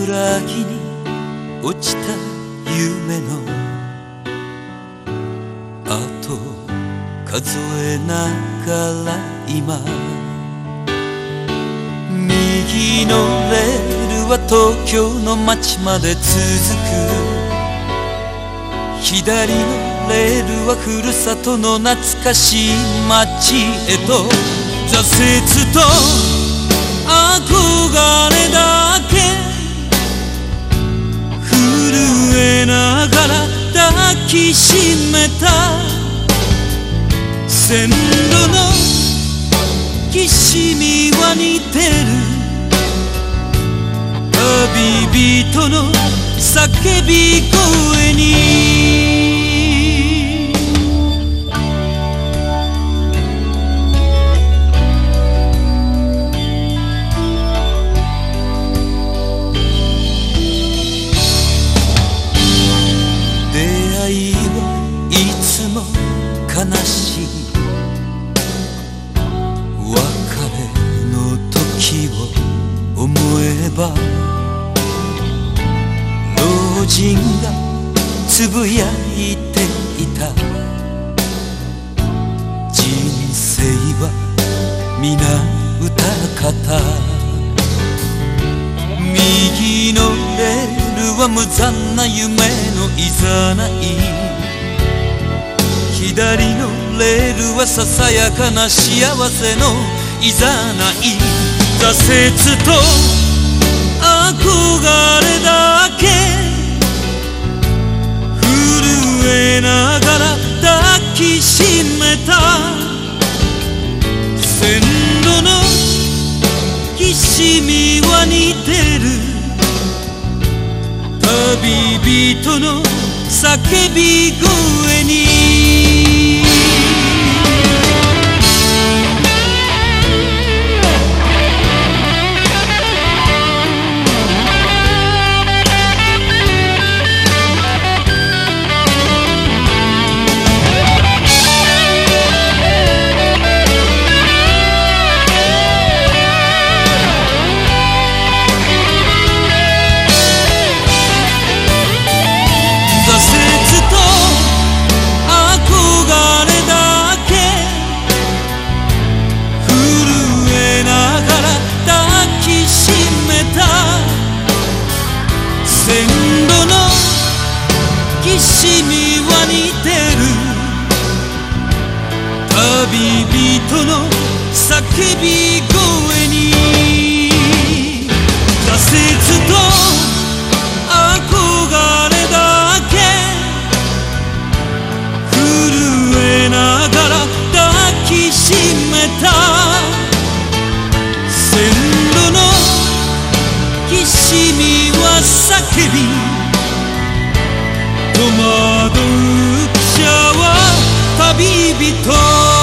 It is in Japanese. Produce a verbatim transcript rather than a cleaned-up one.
裏木に落ちた夢の後を数えながら今、右のレールは東京の街まで続く、左のレールはふるさとの懐かしい街へと、挫折と憧れだけ震えながら抱きしめた、線路のきしみは似てる旅人の叫び声に。出会いはいつも悲しい、別れの時を思えば老人がつぶやいていた、人生は皆歌方、右のレールは無残な夢のいざない、左のレールはささやかな幸せのいざない。挫折と憧れだけ震えながら抱きしめた、線路のきしみは似てる旅人の叫び声に。線路のきしみは似てる旅人の叫び声に。挫折と憧れだけ震えながら抱きしめた、線路のきしみは叫び戸惑う汽車は旅人